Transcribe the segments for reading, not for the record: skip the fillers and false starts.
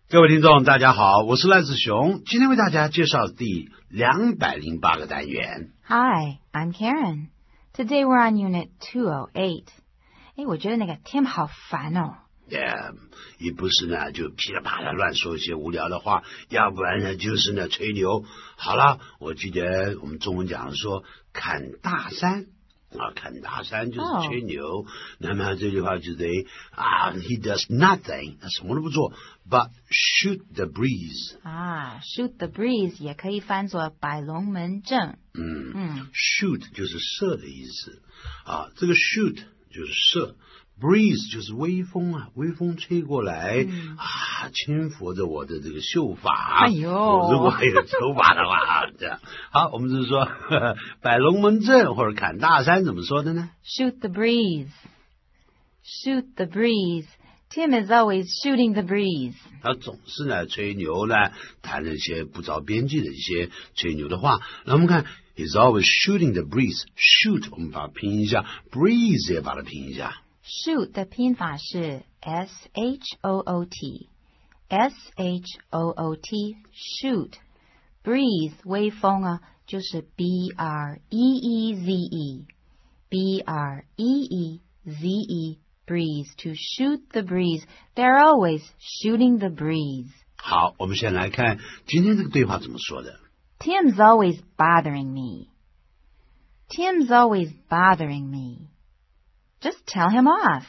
各位听众大家好，我是赖志雄，今天为大家介绍第208个单元。 Hi, I'm Karen. Today we're on Unit 208. 我觉得那个 Tim 好烦哦。 也不是呢就噼里啪啦乱说一些无聊的话，要不然呢就是呢吹牛。好了，我记得我们中文讲说砍大山砍大山就是吹牛。那么这句话就得he does nothing， 他什么都不做 but shoot the breeze。 shoot the breeze 也可以翻作摆龙门阵。 shoot 就是射的意思这个 shoot 就是射，breeze 就是微风微风吹过来轻拂着我的这个秀发。我如果还有头发的话这样。好，我们就是说摆龙门阵或者砍大山怎么说的呢？ Shoot the breeze. Shoot the breeze. Tim is always shooting the breeze. 他总是呢吹牛呢，谈了一些不着边际的一些吹牛的话。那我们看 he's always shooting the breeze. Shoot 我们把它拼一下， breeze 也把它拼一下。 Shoot 的拼法是 S-H-O-O-T. S-H-O-O-T. Shoot. Breeze 微风就是 B-R-E-E-Z-E. B-R-E-E-Z-E. Breeze. To shoot the breeze. They're always shooting the breeze. 好，我们先来看今天这个对话怎么说的。 Tim's always bothering me. Tim's always bothering me. Just tell him off.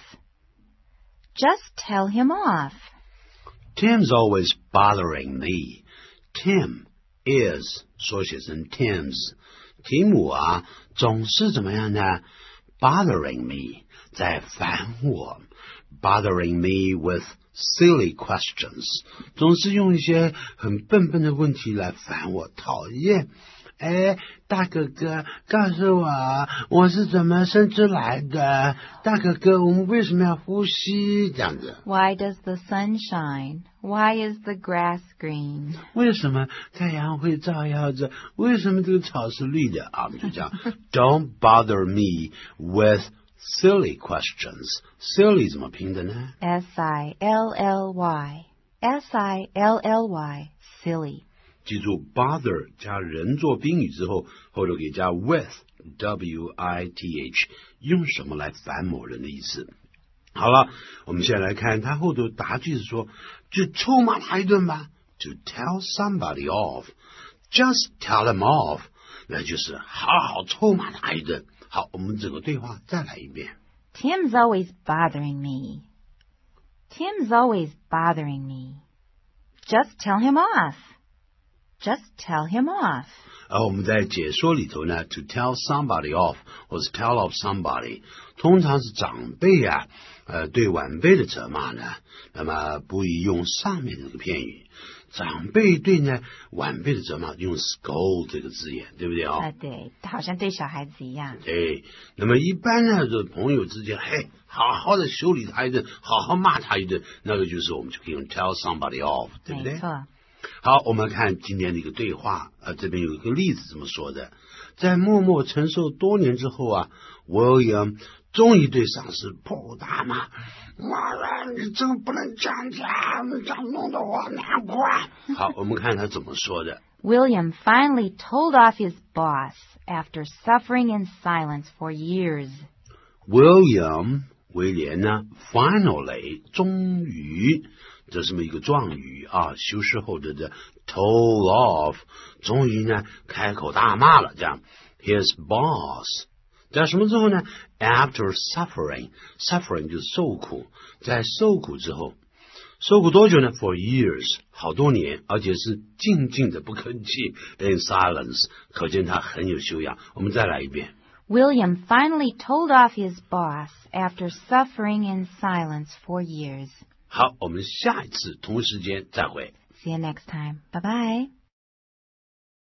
Just tell him off. Tim's always bothering me. Tim is 缩写成 Tim's。 提姆总是怎么样呢？ bothering me 在烦我， bothering me with silly questions 总是用一些很笨的问题来烦我，讨厌。大哥哥告诉我是怎么生出来的？大哥哥，我们为什么要呼吸？这样子。 Why does the sun shine? Why is the grass green? 为什么太阳会照耀着？为什么这个草是绿的？我们就讲Don't bother me with silly questions. Silly 怎么拼的呢？ S-I-L-L-Y. S-I-L-L-Y. Silly. 记住 bother 加人作宾语之后，后头给加 with W-I-T-H， 用什么来烦某人的意思。好了，我们现在来看他后头答句是说，就臭骂他一顿吧。 To tell somebody off. Just tell him off. 那就是好好臭骂他一顿。好，我们整个对话再来一遍。 Tim's always bothering me. Tim's always bothering me. Just tell him off. Just tell him off. 我们在解说里头呢 to tell somebody off 或是 tell off somebody 通常是长辈对晚辈的责骂呢，那么不宜用上面这个片语。长辈对呢晚辈的责骂用 scold 这个字眼，对不对对，好像对小孩子一样。 对，那么一般呢就朋友之间好好的修理他一顿，好好骂他一顿，那个就是我们就可以用 tell somebody off， 对不对？ 没错。 好，我们看今天的一个对话这边有一个例子这么说的。在默默承受多年之后William 终于对上司破口大骂，你这个不能这样讲，这样弄得我难过。好，我们看他怎么说的。 William finally told off his boss after suffering in silence for years. William 威廉呢 finally 终于，这是么一个状语修饰后的 told off 终于呢开口大骂了，这样 his boss 在什么之后呢？ After suffering 就是受苦，在受苦之后，受苦多久呢？ For years 好多年，而且是静静的不吭气 in silence 可见他很有修养。我们再来一遍。 William finally told off his boss after suffering in silence for years. 好，我们下一次同一时间再会。 See you next time. Bye-bye.